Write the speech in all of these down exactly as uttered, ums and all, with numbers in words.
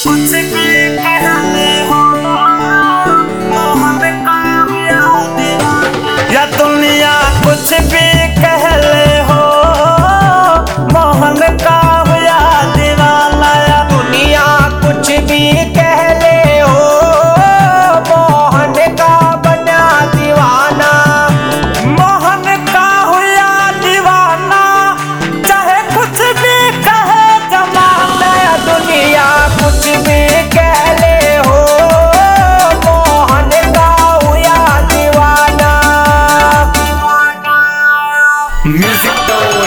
कुछ भी कहले हो मोहन का याद या दुनिया कुछ भी कहले हो मोहन का या दीवाना या दुनिया कुछ भी कहले हो मोहन का बना दीवाना। मोहन का या दीवाना चाहे कुछ भी कहे जमाना या दुनिया कुछ भी कहले हो मोहन का हुआ दीवाना। म्यूजिक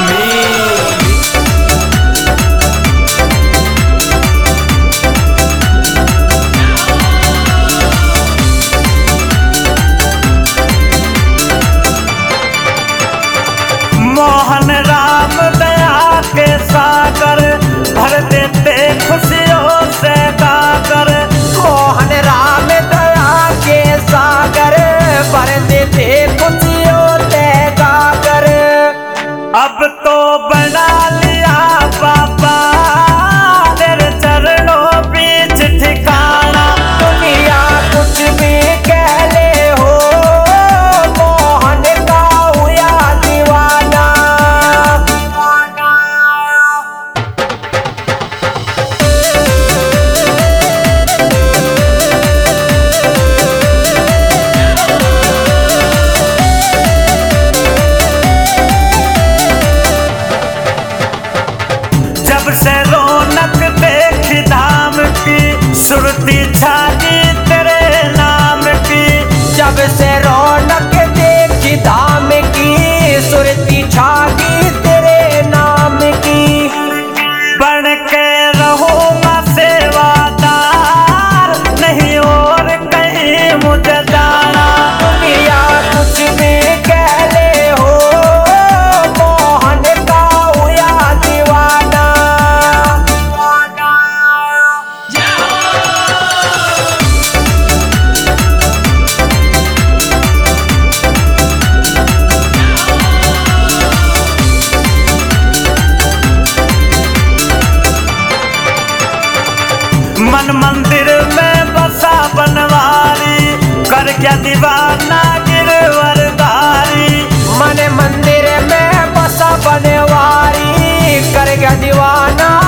मोहन राम दया के सागर भर देते खुशियों से गाकर। मोहन राम दया के सागर भर देते खुशियों से गाकर। अब तो बना लिया बाबा तेरे चरणों बीच ठिकाना। दुनिया कुछ भी कहले हो मोहन का हुआ दीवाना। जब से रौनक देखी धाम की सुरती छागी तेरे नाम की। जब से रौनक देखी धाम की सुरती छागी तेरे नाम की। बन के रहूंगा सेवादार नहीं और कहीं मुझे जाना। दुनिया कुछ भी कहले हो मोहन का हुआ दीवाना। मन मंदिर में बसा बनवारी कर क्या दीवाना गिरवरधारी। मन मंदिर में बसा बनवारी कर गया दीवाना